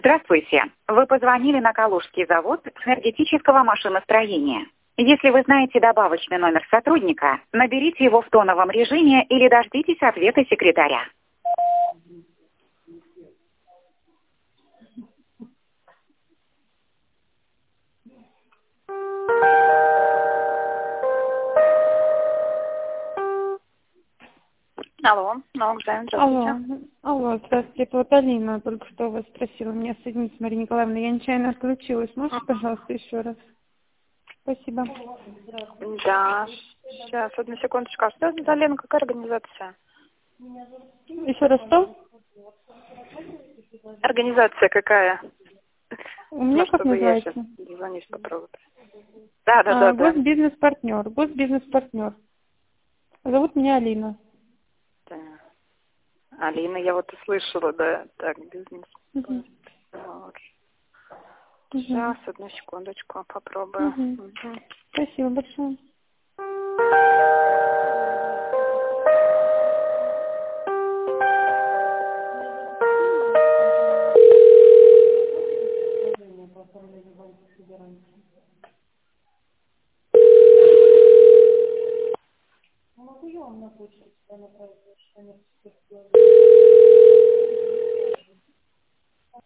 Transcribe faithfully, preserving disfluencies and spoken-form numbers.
Здравствуйте. Вы позвонили на Калужский завод энергетического машиностроения. Если вы знаете добавочный номер сотрудника, наберите его в тоновом режиме или дождитесь ответа секретаря. Алло, Новокзайн, здравствуйте. Алло, алло, здравствуйте, это вот Алина только что вас спросила меня соединить с Марией Николаевной. Я нечаянно отключилась. Можете, пожалуйста, еще раз? Спасибо. Да, сейчас, одну секундочку. А что за Лена, какая организация? Еще раз что? Организация какая? У меня Ну, как чтобы я сейчас называется? звонить попробую. Да, да, А, да, да. госбизнес-партнер. Госбизнес-партнер. Зовут меня Алина. Да. Алина, я вот услышала, да, так, бизнес. Угу. Вот. Угу. Сейчас, одну секундочку, попробую. Угу. Угу. Спасибо большое.